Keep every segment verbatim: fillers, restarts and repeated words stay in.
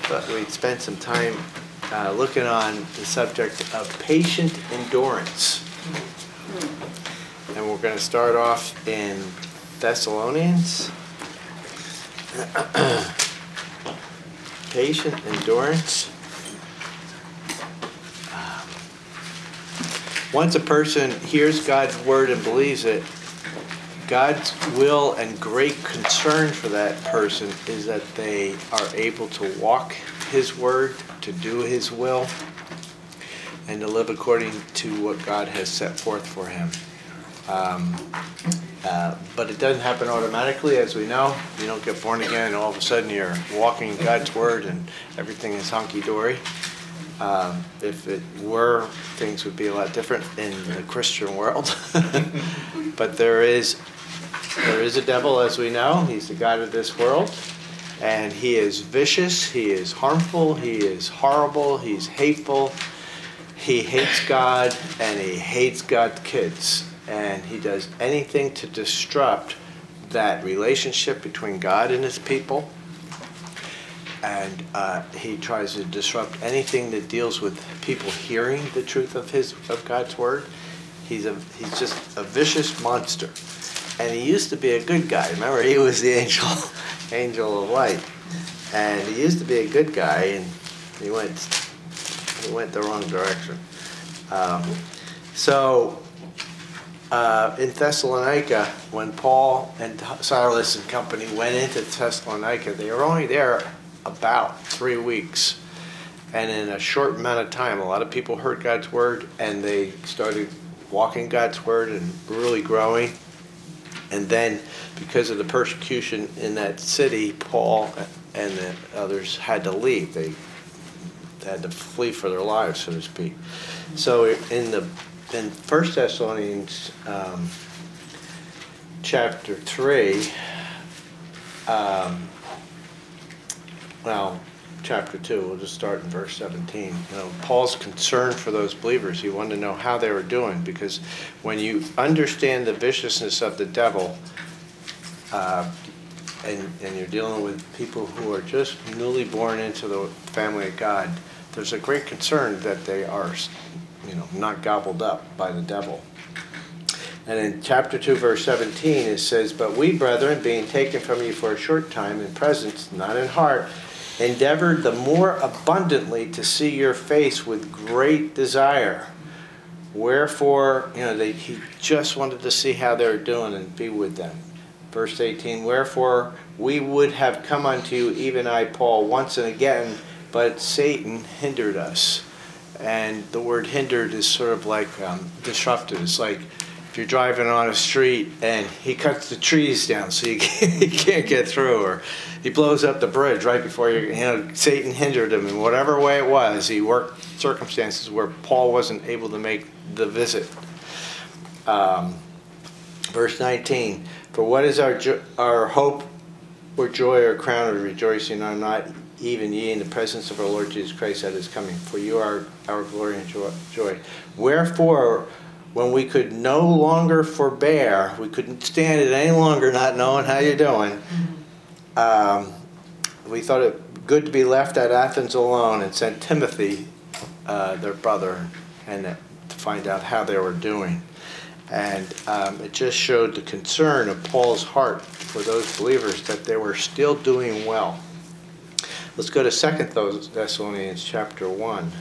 thought we'd spend some time uh, looking on the subject of patient endurance. And we're going to start off in Thessalonians. Patient endurance. Um, once a person hears God's word and believes it, God's will and great concern for that person is that they are able to walk His word, to do His will, and to live according to what God has set forth for him. Um, uh, but it doesn't happen automatically, as we know. You don't get born again and all of a sudden you're walking God's word and everything is hunky-dory. Um, if it were, things would be a lot different in the Christian world. But there is there is a devil, as we know. He's the god of this world. And he is vicious, he is harmful, he is horrible, he's hateful. He hates God, and he hates God's kids. And he does anything to disrupt that relationship between God and his people. And uh, he tries to disrupt anything that deals with people hearing the truth of his of God's word. He's a he's just a vicious monster. And he used to be a good guy. Remember, he was the angel, angel of light. And he used to be a good guy, and he went he went the wrong direction. Um, so uh, in Thessalonica, when Paul and Silas and company went into Thessalonica, they were only there about three weeks. And in a short amount of time, a lot of people heard God's word, and they started walking God's word and really growing. And then, because of the persecution in that city, Paul and the others had to leave. They had to flee for their lives, so to speak. So in the in First Thessalonians um, chapter three, um, well, chapter two, we'll just start in verse seventeen. You know, Paul's concern for those believers, he wanted to know how they were doing, because when you understand the viciousness of the devil, uh, and, and you're dealing with people who are just newly born into the family of God, there's a great concern that they are, you know, not gobbled up by the devil. And in chapter two, verse seventeen, it says, "But we, brethren, being taken from you for a short time in presence, not in heart, endeavored the more abundantly to see your face with great desire. Wherefore," you know, they, he just wanted to see how they were doing and be with them. Verse eighteen, "Wherefore we would have come unto you, even I, Paul, once and again, but Satan hindered us." And the word hindered is sort of like um, disrupted. It's like if you're driving on a street and he cuts the trees down so you can't, you can't get through, or he blows up the bridge right before you, you know, Satan hindered him in whatever way it was. He worked circumstances where Paul wasn't able to make the visit. Um, verse nineteen, "For what is our jo- our hope or joy or crown of rejoicing are not even ye in the presence of our Lord Jesus Christ at his coming? For you are our glory and joy. Wherefore, when we could no longer forbear, we couldn't stand it any longer not knowing how you're doing, um, we thought it good to be left at Athens alone and sent Timothy, uh, their brother, and uh, to find out how they were doing." And um, it just showed the concern of Paul's heart for those believers that they were still doing well. Let's go to Second Thessalonians chapter one.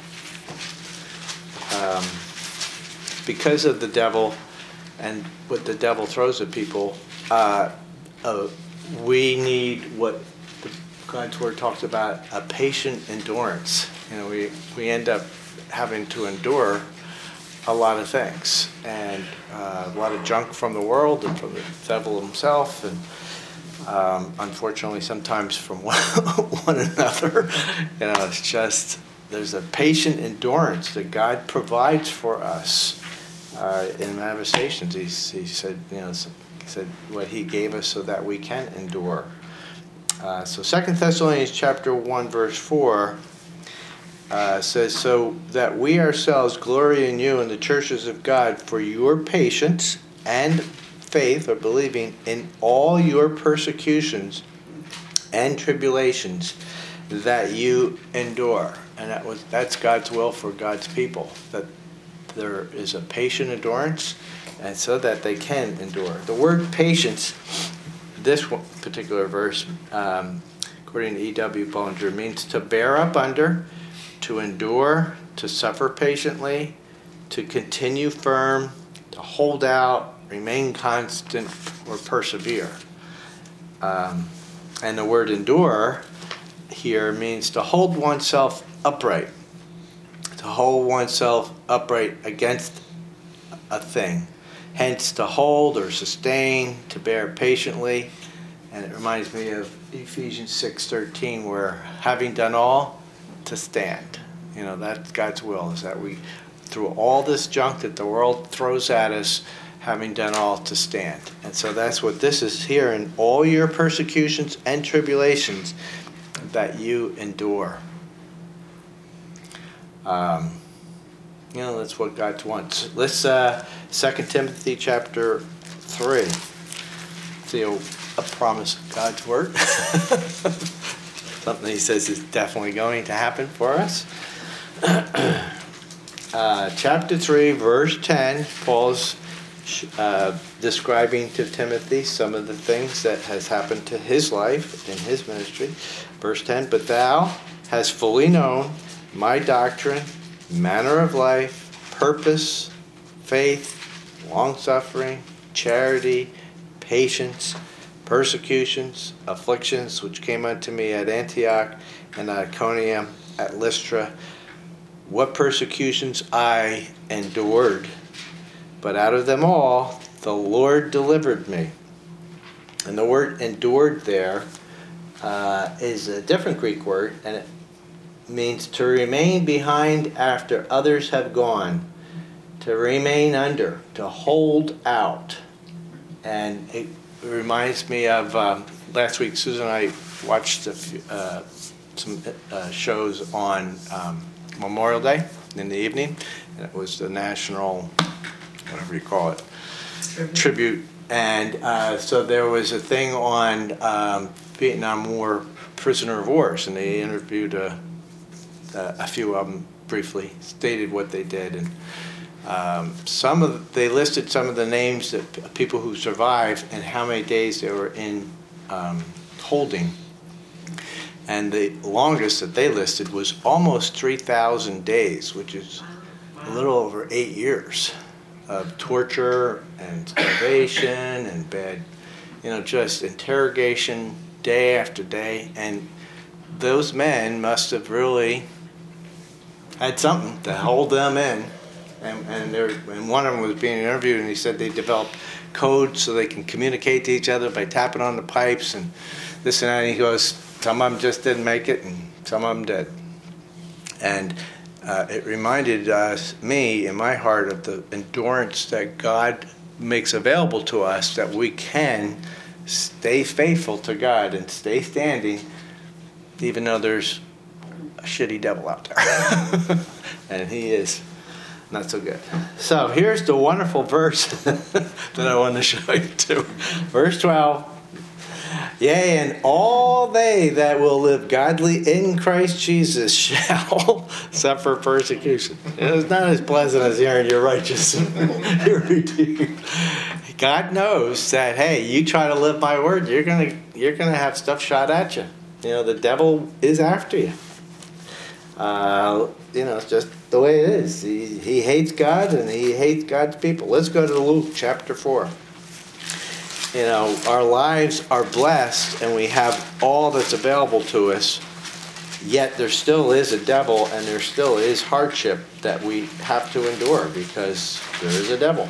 Um, because of the devil and what the devil throws at people, uh, uh, we need what the, God's word talks about, a patient endurance. You know, we, we end up having to endure a lot of things, and uh, a lot of junk from the world and from the devil himself, and um, unfortunately sometimes from one, one another. You know, it's just, there's a patient endurance that God provides for us. Uh, in Manifestations, he, he said, you know, he said what he gave us so that we can endure. Uh, so Second Thessalonians chapter one, verse four uh, says, "So that we ourselves glory in you in the churches of God for your patience and faith," or believing, "in all your persecutions and tribulations, that you endure. And that was that's God's will for God's people, that there is a patient endurance, and so that they can endure. The word patience, this one particular verse, um, according to E W Bullinger, means to bear up under, to endure, to suffer patiently, to continue firm, to hold out, remain constant, or persevere. Um, and the word endure here means to hold oneself upright, to hold oneself upright against a thing. Hence, to hold or sustain, to bear patiently. And it reminds me of Ephesians six thirteen, where having done all, to stand. You know, that's God's will, is that we, through all this junk that the world throws at us, having done all, to stand. And so that's what this is here, in all your persecutions and tribulations that you endure. Um, you know, that's what God wants. Let's, uh, Second Timothy chapter three. See a, a promise of God's word. Something he says is definitely going to happen for us. uh, chapter three, verse ten, Paul's uh, describing to Timothy some of the things that has happened to his life in his ministry. Verse ten, but thou hast fully known my doctrine, manner of life, purpose, faith, long-suffering, charity, patience, persecutions, afflictions, which came unto me at Antioch and at Iconium, at Lystra, what persecutions I endured. But out of them all, the Lord delivered me. And the word endured there uh, is a different Greek word, and it means to remain behind after others have gone, to remain under, to hold out. And it reminds me of um, last week, Susan and I watched a few, uh, some uh, shows on um, Memorial Day in the evening, and it was the national, whatever you call it, tribute. tribute. And uh, so there was a thing on um, Vietnam War prisoner of wars, and they interviewed a, a, a few of them briefly, stated what they did, and um, some of they listed some of the names of people who survived and how many days they were in um, holding. And the longest that they listed was almost three thousand days, which is a little over eight years of torture and starvation and bad, you know, just interrogation day after day. And those men must have really had something to hold them in. And and, and one of them was being interviewed, and he said they developed codes so they can communicate to each other by tapping on the pipes and this and that. And he goes, some of them just didn't make it, and some of them did. And uh, it reminded us, me, in my heart, of the endurance that God makes available to us, that we can stay faithful to God and stay standing, even though there's a shitty devil out there. And he is not so good. So here's the wonderful verse that I want to show you too. Verse twelve. Yea, and all they that will live godly in Christ Jesus shall suffer persecution. It's not as pleasant as hearing you're righteous. You're redeemed. God knows that, hey, you try to live my word, you're gonna you're gonna have stuff shot at you. You know, the devil is after you. Uh, you know, it's just the way it is. He, he hates God and he hates God's people. Let's go to Luke chapter four. You know, our lives are blessed and we have all that's available to us, yet there still is a devil and there still is hardship that we have to endure because there is a devil.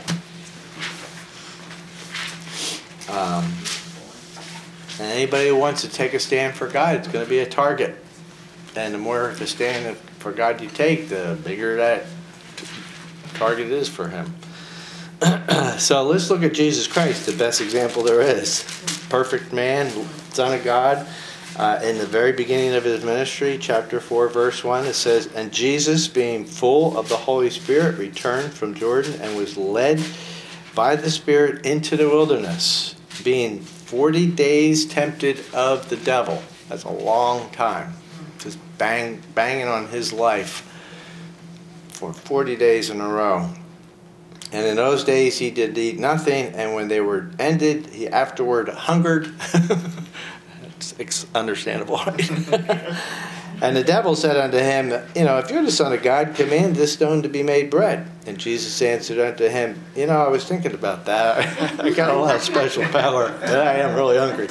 Um, and anybody who wants to take a stand for God, it's going to be a target. And the more of a stand for God you take, the bigger that target is for him. So let's look at Jesus Christ, the best example there is. Perfect man, Son of God. Uh, in the very beginning of his ministry, chapter four, verse one, it says, and Jesus, being full of the Holy Spirit, returned from Jordan and was led by the Spirit into the wilderness, being forty days tempted of the devil. That's a long time. just bang, banging on his life for forty days in a row. And in those days he did eat nothing, and when they were ended, he afterward hungered. It's understandable, right? And the devil said unto him, you know, if you're the Son of God, command this stone to be made bread. And Jesus answered unto him, you know, I was thinking about that. I got a lot of special power, and I am really hungry.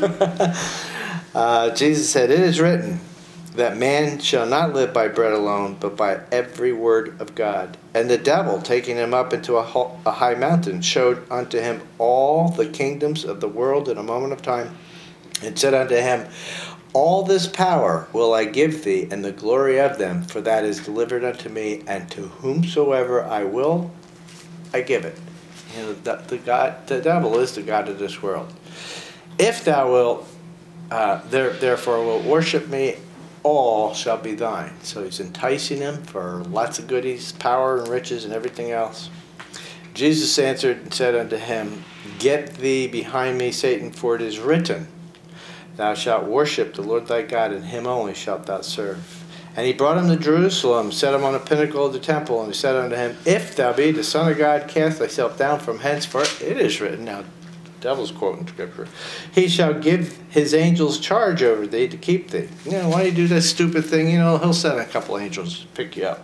uh, Jesus said, it is written that man shall not live by bread alone, but by every word of God. And the devil, taking him up into a, ho- a high mountain, showed unto him all the kingdoms of the world in a moment of time, and said unto him, all this power will I give thee, and the glory of them, for that is delivered unto me, and to whomsoever I will, I give it. You know, the, the God, the devil is the god of this world. If thou wilt, uh, there, therefore wilt worship me, all shall be thine. So he's enticing him for lots of goodies, power and riches and everything else. Jesus answered and said unto him, get thee behind me, Satan, for it is written, thou shalt worship the Lord thy God, and him only shalt thou serve. And he brought him to Jerusalem, set him on a pinnacle of the temple, and he said unto him, if thou be the Son of God, cast thyself down from hence, for it is written. Now, the devil's quoting scripture. He shall give his angels charge over thee to keep thee. You know, why do you do this stupid thing? You know, he'll send a couple angels to pick you up.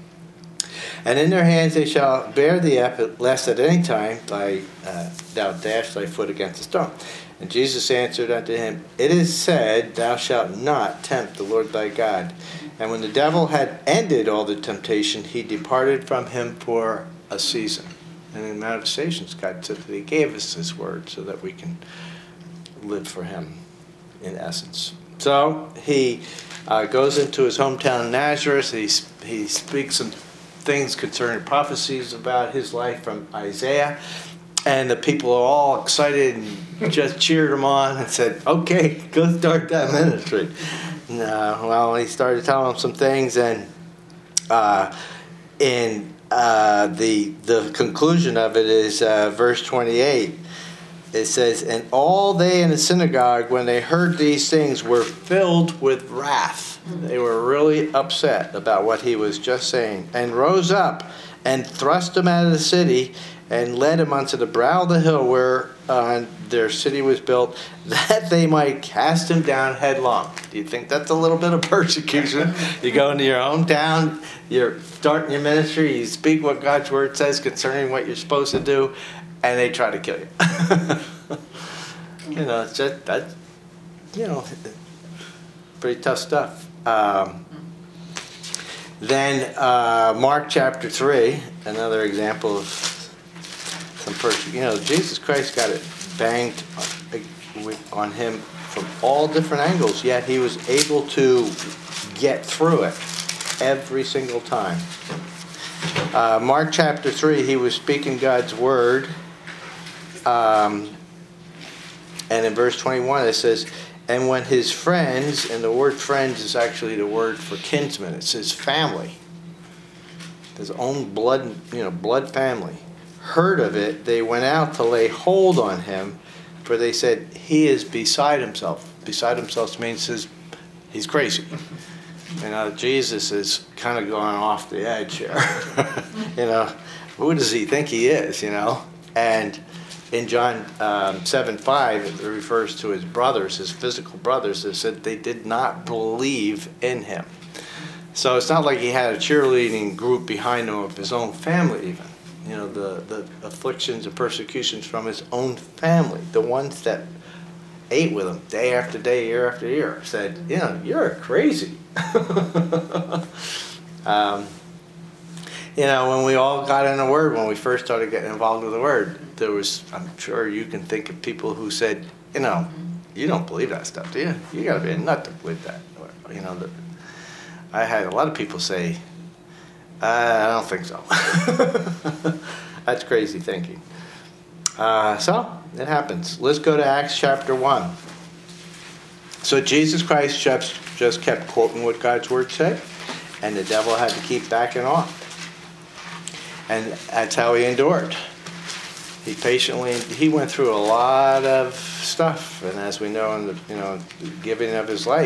And in their hands they shall bear thee up, lest at any time thy, uh, thou dash thy foot against a stone. And Jesus answered unto him, it is said, thou shalt not tempt the Lord thy God. And when the devil had ended all the temptation, he departed from him for a season. And in Manifestations, God said that he gave us his word so that we can live for him, in essence. So he uh, goes into his hometown Nazareth. He, he speaks some things concerning prophecies about his life from Isaiah. And the people are all excited and just cheered him on and said, okay, go start that ministry. And, uh, well, he started telling them some things, and uh, in uh, the the conclusion of it is uh, verse twenty-eight. It says, and all they in the synagogue, when they heard these things, were filled with wrath. They were really upset about what he was just saying, and rose up and thrust him out of the city, and led him unto the brow of the hill where uh, their city was built, that they might cast him down headlong. Do you think that's a little bit of persecution? You go into your hometown, you're starting your ministry, you speak what God's word says concerning what you're supposed to do, and they try to kill you. You know, it's just, that's, you know, pretty tough stuff. Um, then uh, Mark chapter three, another example of some person. You know, Jesus Christ got it banged on him from all different angles, yet he was able to get through it every single time. Uh, Mark chapter three, he was speaking God's word. Um, and in verse twenty-one it says, and when his friends, and the word friends is actually the word for kinsman, it says family, his own blood, you know, blood family, heard of it, they went out to lay hold on him, for they said, he is beside himself. Beside himself means his, he's crazy. You know, Jesus is kind of going off the edge here. You know, who does he think he is, you know? And in John um, seven five, it refers to his brothers, his physical brothers, that said they did not believe in him. So it's not like he had a cheerleading group behind him of his own family even. You know, the, the afflictions and persecutions from his own family, the ones that ate with him day after day, year after year, said, you know, you're crazy. um, you know, when we all got in the Word, when we first started getting involved with the Word, there was, I'm sure you can think of people who said, you know, you don't believe that stuff, do you? You got to be a nut to believe that. Or, you know, the, I had a lot of people say, uh, I don't think so. That's crazy thinking. Uh, so, it happens. Let's go to Acts chapter one. So Jesus Christ just, just kept quoting what God's word said, and the devil had to keep backing off. And that's how he endured. He patiently, he went through a lot of stuff, and as we know in the, you know, the giving of his life,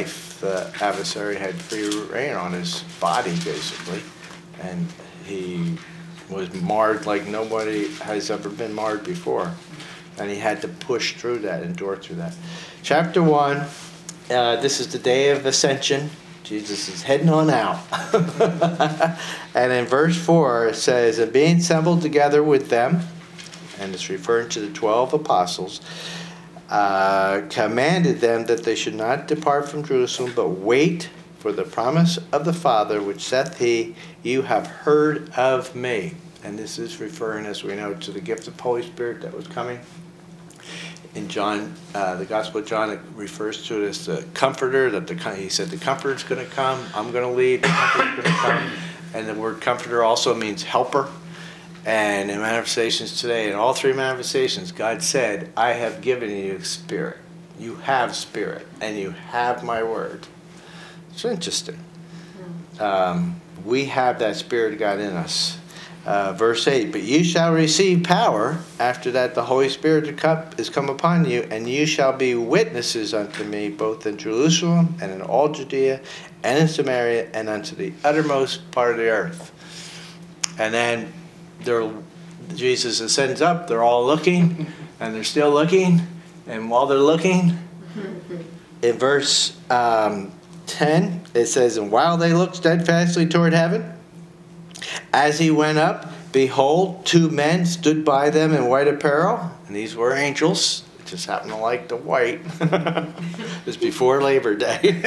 the adversary had free reign on his body, basically. And he was marred like nobody has ever been marred before. And he had to push through that, endure through that. Chapter one, uh, this is the day of ascension. Jesus is heading on out. And in verse four, it says, and being assembled together with them, and it's referring to the twelve apostles, uh, commanded them that they should not depart from Jerusalem, but wait for the promise of the Father, which saith he, you have heard of me. And this is referring, as we know, to the gift of the Holy Spirit that was coming. In John, uh, the Gospel of John, it refers to it as the Comforter. That the he said the Comforter's going to come. I'm going to leave. The Comforter's going to come. And the word Comforter also means helper. And in manifestations today, in all three manifestations, God said, I have given you Spirit. You have Spirit, and you have my word. It's interesting. Um, we have that Spirit of God in us. Uh, verse eight, but you shall receive power after that the Holy Spirit is come upon you, and you shall be witnesses unto me both in Jerusalem and in all Judea and in Samaria and unto the uttermost part of the earth. And then they're, Jesus ascends up, they're all looking, and they're still looking, and while they're looking, in verse um, ten, it says, and while they looked steadfastly toward heaven, as he went up, behold, two men stood by them in white apparel, and these were angels. They just happened to like the white. It was before Labor Day.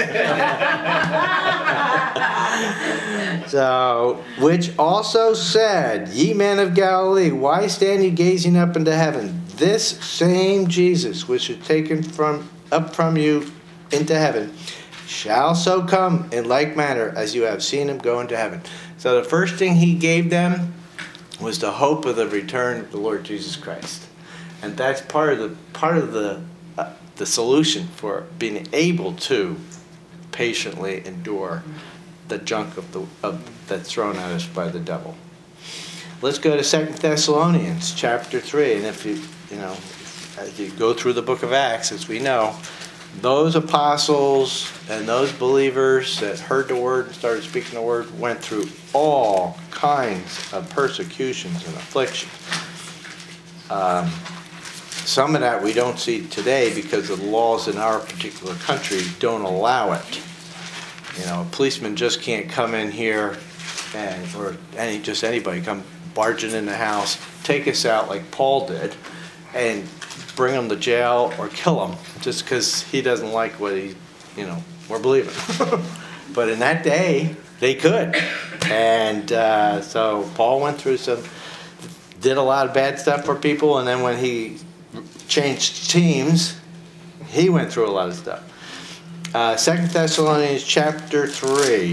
So, which also said, ye men of Galilee, why stand ye gazing up into heaven? This same Jesus, which is taken from up from you into heaven, shall so come in like manner as you have seen him go into heaven. So the first thing he gave them was the hope of the return of the Lord Jesus Christ, and that's part of the part of the uh, the solution for being able to patiently endure the junk of the of that's thrown at us by the devil. Let's go to Second Thessalonians chapter three, and if you you know as you go through the book of Acts, as we know, those apostles and those believers that heard the word and started speaking the word went through all kinds of persecutions and afflictions. Um, some of that we don't see today because the laws in our particular country don't allow it. You know, a policeman just can't come in here and, or any just anybody come barging in the house, take us out like Paul did, and bring him to jail or kill him just because he doesn't like what he, you know, we're believing. But in that day, they could. And uh, so Paul went through some, did a lot of bad stuff for people, and then when he changed teams, he went through a lot of stuff. Uh, Second Thessalonians chapter three.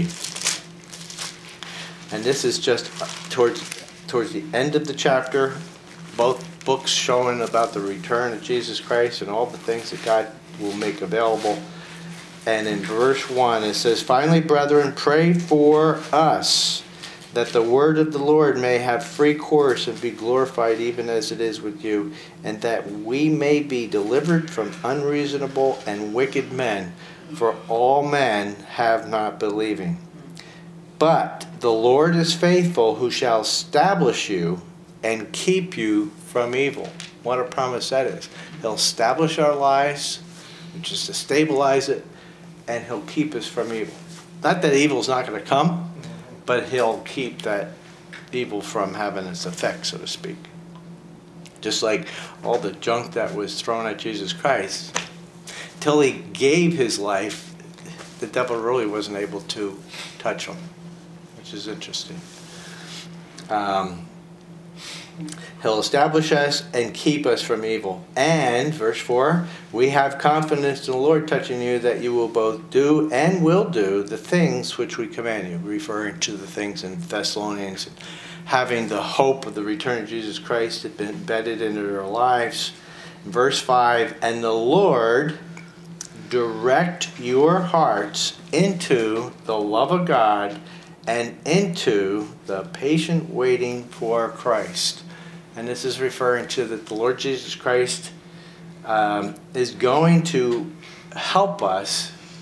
And this is just towards towards the end of the chapter. Both books showing about the return of Jesus Christ and all the things that God will make available. And in verse one it says, finally, brethren, pray for us, that the word of the Lord may have free course and be glorified even as it is with you, and that we may be delivered from unreasonable and wicked men, for all men have not believing. But the Lord is faithful, who shall establish you and keep you from evil. What a promise that is. He'll establish our lives, which is to stabilize it, and he'll keep us from evil. Not that evil's not going to come, but he'll keep that evil from having its effect, so to speak. Just like all the junk that was thrown at Jesus Christ, till he gave his life, the devil really wasn't able to touch him, which is interesting. Um, He'll establish us and keep us from evil. And, verse four, we have confidence in the Lord touching you that you will both do and will do the things which we command you, referring to the things in Thessalonians, having the hope of the return of Jesus Christ had been embedded into their lives. Verse five, and the Lord direct your hearts into the love of God and into the patient waiting for Christ. And this is referring to that the Lord Jesus Christ um, is going to help us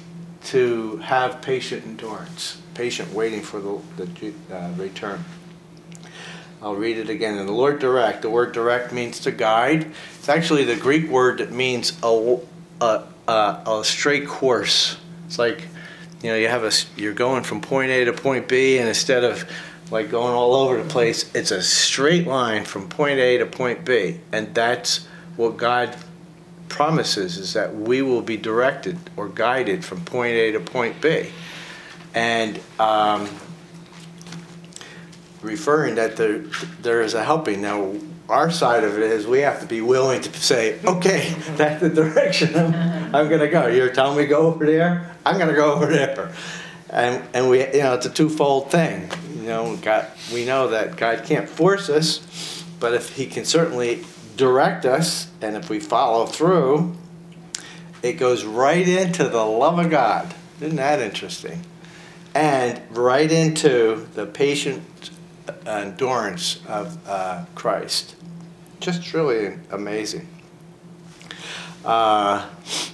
to have patient endurance, patient waiting for the, the uh, return. I'll read it again. And the Lord direct. The word direct means to guide. It's actually the Greek word that means a, a, a, a straight course. It's like, you know, you have a, you're going from point A to point B, and instead of like going all over the place, it's a straight line from point A to point B. And that's what God promises, is that we will be directed or guided from point A to point B. And um, referring that there, there is a helping. Now, our side of it is we have to be willing to say, okay, that's the direction I'm, I'm going to go. You're telling me to go over there? I'm going to go over there. And and we, you know, it's a twofold thing. You know, God, we know that God can't force us, but if He can certainly direct us, and if we follow through, it goes right into the love of God. Isn't that interesting? And right into the patient endurance of uh, Christ. Just really amazing. Uh,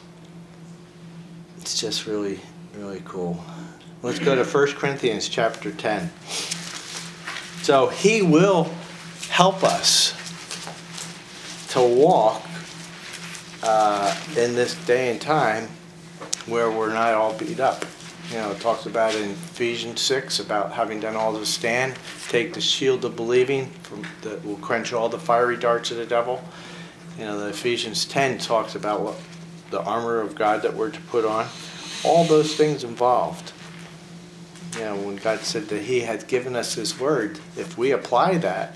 it's just really, really cool. Let's go to First Corinthians chapter ten. So He will help us to walk uh, in this day and time where we're not all beat up. You know, it talks about in Ephesians six about having done all to stand, take the shield of believing from that will quench all the fiery darts of the devil. You know, the Ephesians ten talks about what the armor of God that we're to put on. All those things involved. You know, when God said that He had given us His word, if we apply that,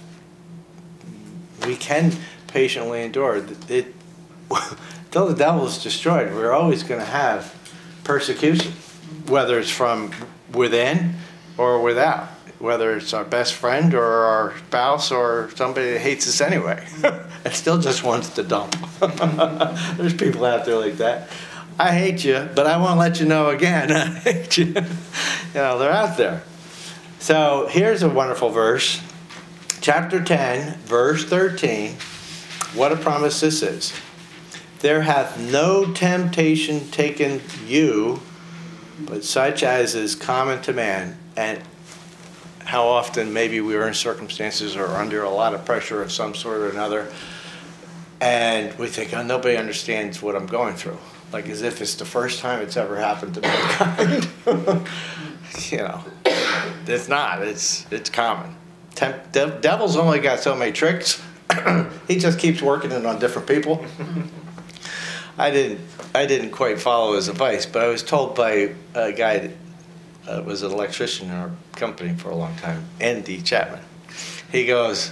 we can patiently endure. It, until the devil is destroyed, we're always going to have persecution, whether it's from within or without, whether it's our best friend or our spouse or somebody that hates us anyway and still just wants to dump. There's people out there like that. I hate you, but I won't let you know again. I hate you. You know, they're out there. So here's a wonderful verse. Chapter ten, verse thirteen. What a promise this is. There hath no temptation taken you, but such as is common to man. And how often maybe we are in circumstances or under a lot of pressure of some sort or another, and we think, oh, nobody understands what I'm going through. Like as if it's the first time it's ever happened to mankind. You know, it's not. It's it's common. Temp- de- devil's only got so many tricks. He just keeps working it on different people. I didn't I didn't quite follow his advice, but I was told by a guy that uh, was an electrician in our company for a long time, Andy Chapman. He goes,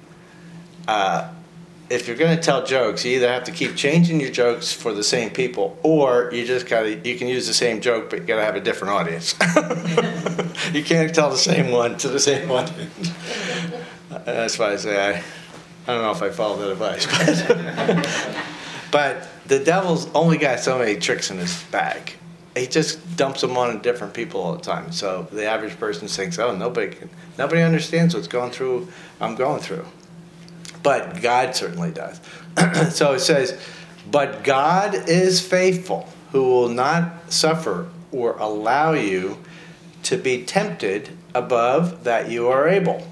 uh, if you're going to tell jokes, you either have to keep changing your jokes for the same people, or you just got to, you can use the same joke, but you got to have a different audience. You can't tell the same one to the same audience. That's why I say I, I don't know if I follow that advice. But, but the devil's only got so many tricks in his bag. He just dumps them on different people all the time. So the average person thinks, oh, nobody can, nobody understands what's going through, I'm going through. But God certainly does. So it says, but God is faithful, who will not suffer or allow you to be tempted above that you are able.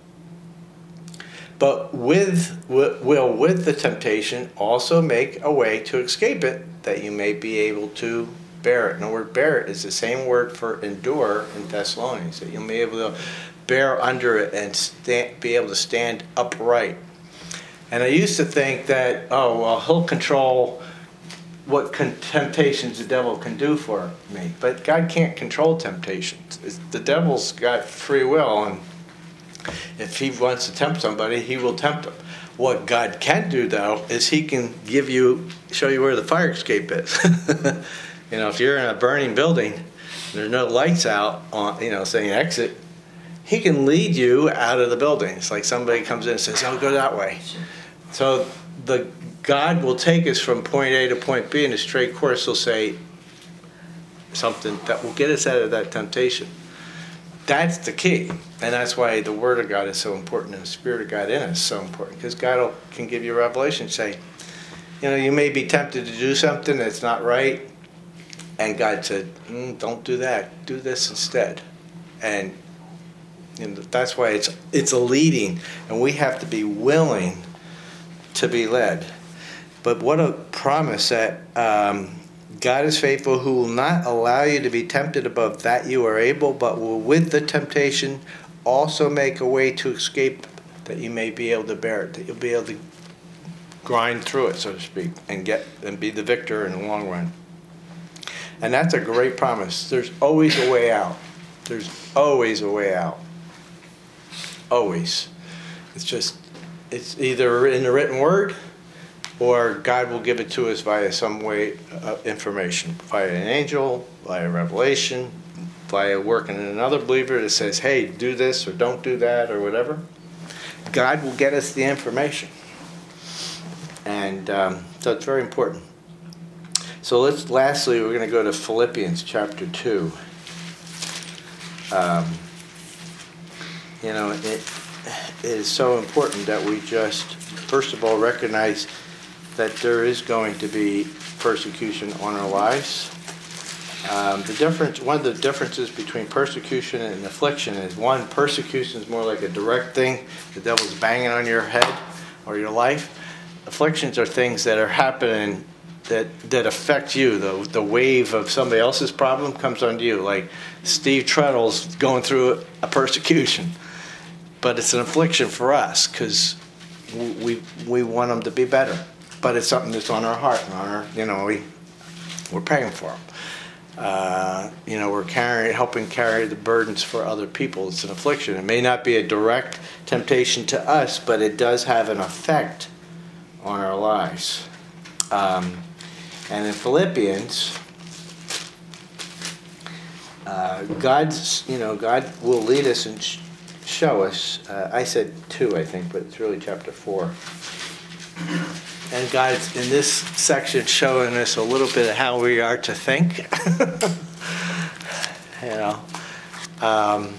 But with will with the temptation also make a way to escape it, that you may be able to bear it. And the word bear it is the same word for endure in Thessalonians, that you'll be able to bear under it and stand, be able to stand upright. And I used to think that, oh, well, he'll control what con- temptations the devil can do for me. But God can't control temptations. It's, the devil's got free will, and if he wants to tempt somebody, he will tempt them. What God can do, though, is he can give you, show you where the fire escape is. You know, if you're in a burning building, there's no lights out on, you know, saying exit, he can lead you out of the building. It's like somebody comes in and says, oh, go that way. So the God will take us from point A to point B in a straight course. He'll say something that will get us out of that temptation. That's the key. And that's why the Word of God is so important, and the Spirit of God in us is so important. Because God will, can give you a revelation, say, you know, you may be tempted to do something that's not right, And God said, mm, don't do that. Do this instead. And you know, that's why it's it's a leading, and we have to be willing to be led. But what a promise that um, God is faithful, who will not allow you to be tempted above that you are able, but will with the temptation also make a way to escape, that you may be able to bear it, that you'll be able to grind through it, so to speak, and get and be the victor in the long run. And that's a great promise. There's always a way out. There's always a way out. Always. It's just, it's either in the written word, or God will give it to us via some way of information, via an angel, via revelation, via working in another believer that says, hey, do this or don't do that or whatever. God will get us the information. And um, so it's very important. So let's, lastly, we're going to go to Philippians chapter two. Um, you know, it, it is so important that we just, first of all, recognize that there is going to be persecution on our lives. Um, the difference, one of the differences between persecution and affliction is, one, persecution is more like a direct thing. The devil's banging on your head or your life. Afflictions are things that are happening that that affect you. The the wave of somebody else's problem comes onto you. Like Steve Treadle's going through a persecution, but it's an affliction for us because we we want him to be better. But it's something that's on our heart and on our, you know, we we're praying for him. Uh, you know, we're carrying, helping carry the burdens for other people. It's an affliction. It may not be a direct temptation to us, but it does have an effect on our lives. Um, and in Philippians, uh, God's, you know, God will lead us and sh- show us. Uh, I said two, I think, but it's really chapter four. And God's in this section showing us a little bit of how we are to think. you know, um,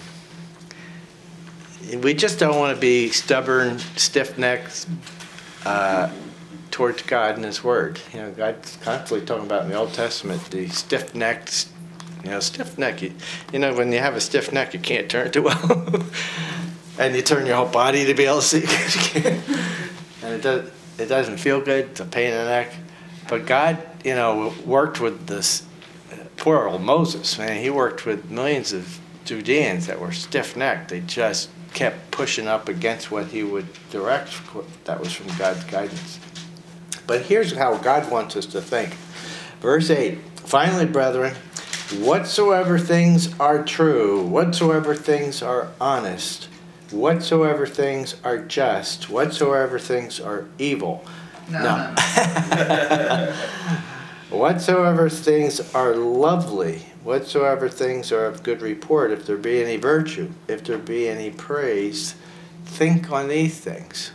we just don't want to be stubborn, stiff-necked uh, towards God and His Word. You know, God's constantly talking about in the Old Testament the stiff-necked. You know, stiff neck. You, you know, when you have a stiff neck, you can't turn too well, and you turn your whole body to be able to see. and it does. It doesn't feel good. It's a pain in the neck. But God, you know, worked with this poor old Moses, man. He worked with millions of Judeans that were stiff-necked. They just kept pushing up against what he would direct. That was from God's guidance. But here's how God wants us to think. Verse eight, finally, brethren, whatsoever things are true, whatsoever things are honest, whatsoever things are just, whatsoever things are evil. No. no. no. Whatsoever things are lovely, whatsoever things are of good report, if there be any virtue, if there be any praise, think on these things.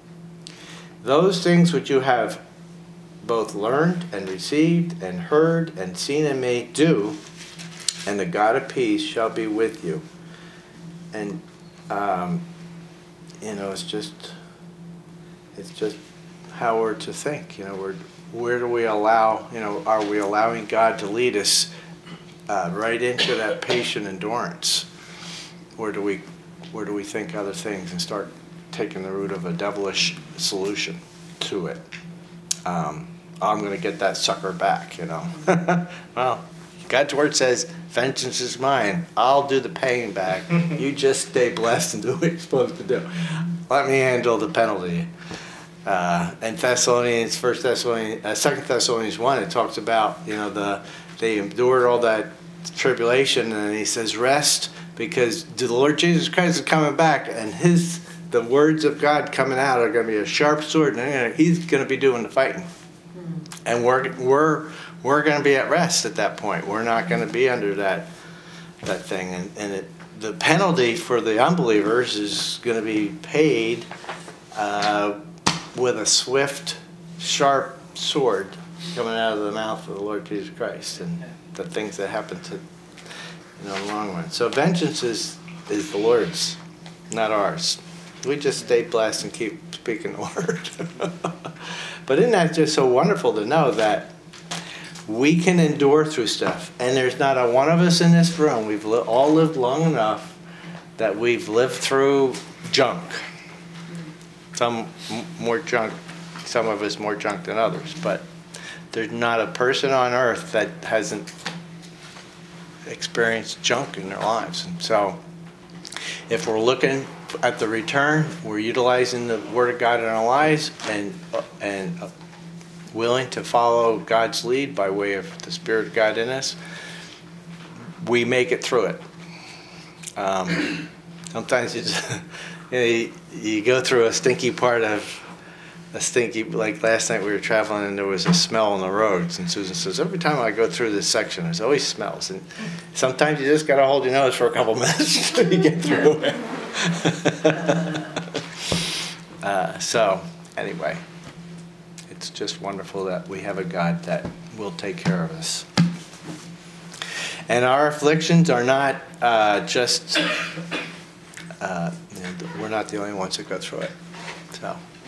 Those things which you have both learned and received and heard and seen in me, do, and the God of peace shall be with you. And Um, you know, it's just, it's just how we're to think. You know, we're, where do we allow? You know, are we allowing God to lead us uh, right into that patient endurance, or do we, where do we think other things and start taking the root of a devilish solution to it? Um, I'm going to get that sucker back. You know, well. God's word says, vengeance is mine. I'll do the paying back. You just stay blessed and do what you're supposed to do. Let me handle the penalty. Uh, and Thessalonians, First Thessalonians, uh, Second Thessalonians one, it talks about, you know, the they endured all that tribulation, and he says, rest, because the Lord Jesus Christ is coming back, and his the words of God coming out are going to be a sharp sword, and he's going to be doing the fighting. And we're we're we're going to be at rest at that point. We're not going to be under that that thing, and and it, the penalty for the unbelievers is going to be paid uh, with a swift, sharp sword coming out of the mouth of the Lord Jesus Christ, and the things that happen to you know in the long run. So vengeance is is the Lord's, not ours. We just stay blessed and keep speaking the word. But isn't that just so wonderful to know that we can endure through stuff. And there's not a one of us in this room, we've li- all lived long enough that we've lived through junk. Some m- more junk, some of us more junk than others, but there's not a person on earth that hasn't experienced junk in their lives. And so if we're looking at the return, we're utilizing the Word of God in our lives and uh, and uh, willing to follow God's lead by way of the Spirit of God in us, we make it through it. Um, sometimes you, just, you, know, you, you go through a stinky part of a stinky, like last night we were traveling and there was a smell on the roads, and Susan says, every time I go through this section, there's always smells. And sometimes you just got to hold your nose for a couple minutes to get through it. uh, so, anyway. It's just wonderful that we have a God that will take care of us. And our afflictions are not uh, just, uh, you know, we're not the only ones that go through it. So.